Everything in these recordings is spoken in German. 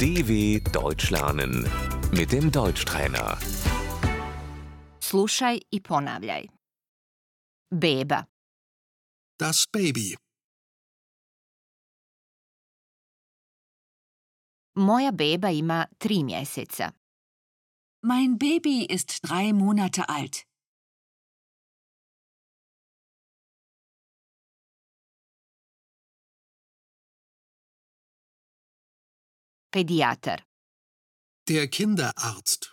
DW Deutsch lernen mit dem Deutschtrainer. Slušaj i ponavljaj. Beba, Das Baby. moja beba ima 3 mjeseca. Mein Baby ist 3 Monate alt. Pedijatar, Der Kinderarzt.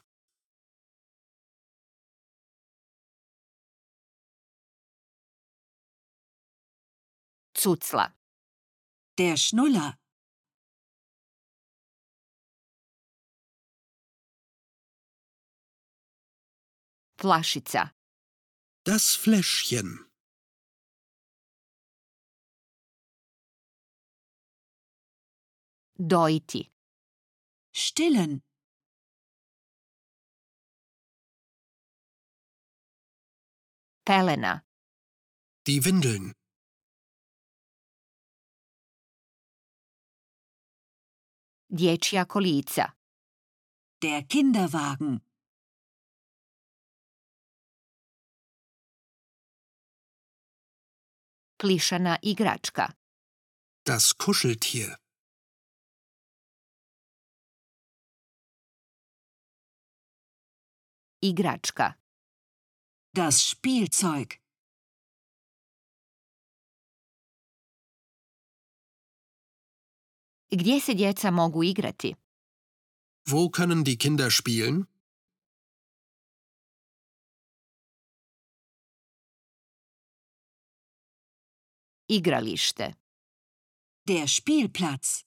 cucla, Der Schnuller. flašica, Das Fläschchen. dojiti, Stillen. pelena, Die Windeln. dječja kolica, Der Kinderwagen. plišana igračka, Das Kuscheltier. igračka, Das Spielzeug. gdje se djeca mogu igrati? Wo können die Kinder spielen? Igralište, Der Spielplatz.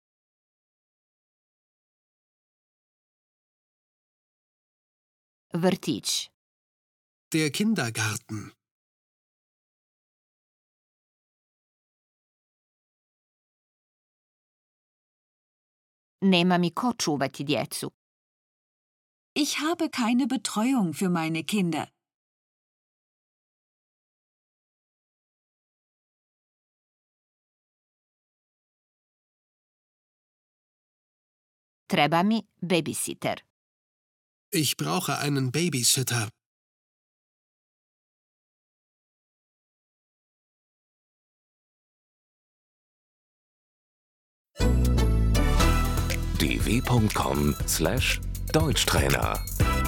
vrtić, Der Kindergarten. nema mi ko čuvati djecu. Ich habe keine Betreuung für meine Kinder. Treba mi babysitter. Ich brauche einen Babysitter. dw.com/Deutschtrainer